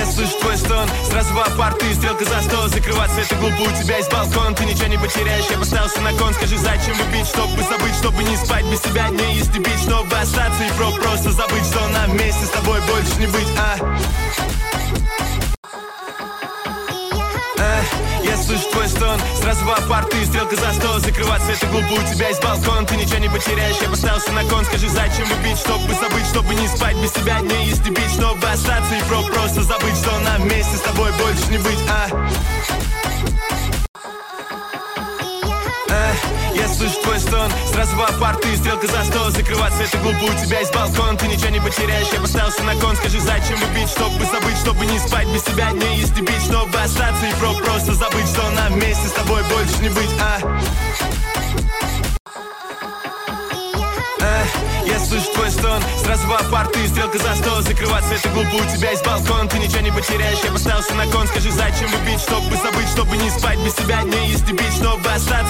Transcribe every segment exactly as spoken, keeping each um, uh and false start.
слышу твой стон. Сразу в апарт, ты стрелка за сто. Закрываться это глупо, у тебя есть балкон. Ты ничего не потеряешь, я поставился на кон. Скажи, зачем любить, чтобы забыть, чтобы не спать без тебя, не истребить, чтобы остаться и про просто забыть, что нам вместе с тобой больше не быть, а? Я слышу твой стон, сразу в апарт, ты стрелка за сто. Закрываться это глупо, у тебя есть балкон. Ты ничего не потеряешь, я поставился на кон. Скажи, зачем любить, чтобы забыть, чтобы не спать без тебя, не истребить, чтобы остаться и про просто забыть, что нам вместе с тобой больше не быть, а? Я слышу твой стон, сразу в апарт, ты стрелка за сто. Закрываться это глупо, у тебя есть балкон. Ты ничего не потеряешь, я поставился на кон. Скажи, зачем любить, чтобы забыть, чтобы не спать без тебя, не истребить, чтобы остаться и про просто забыть, что нам вместе с тобой больше не быть, а? Я слышу твой стон, сразу в апарт, ты стрелка за сто. Закрываться это глупо, у тебя есть балкон. Ты ничего не потеряешь, я поставился на кон. Скажи, зачем любить, чтобы забыть, чтобы не спать без тебя, не истребить, чтобы остаться и про просто забыть, что нам вместе с тобой больше не быть, а? Я слышу твой стон, сразу в апарт, ты стрелка за сто. Закрываться это глупо, у тебя есть балкон. Ты ничего не потеряешь, я поставился на кон. Скажи, зачем любить, чтобы забыть, чтобы не спать без тебя, не истребить, чтобы остаться и про просто забыть, что нам вместе с тобой больше не быть, а?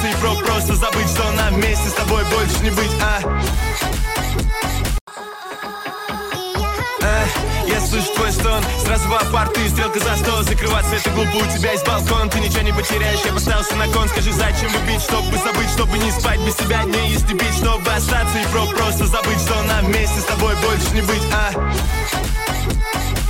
Я слышу твой стон, сразу в апарт, ты стрелка за сто. Закрываться это глупо, у тебя есть балкон. Ты ничего не потеряешь, я поставился на кон. Скажи, зачем любить, чтобы забыть, чтобы не спать без тебя, не истребить, чтобы остаться и про просто забыть, что нам вместе с тобой больше не быть, а?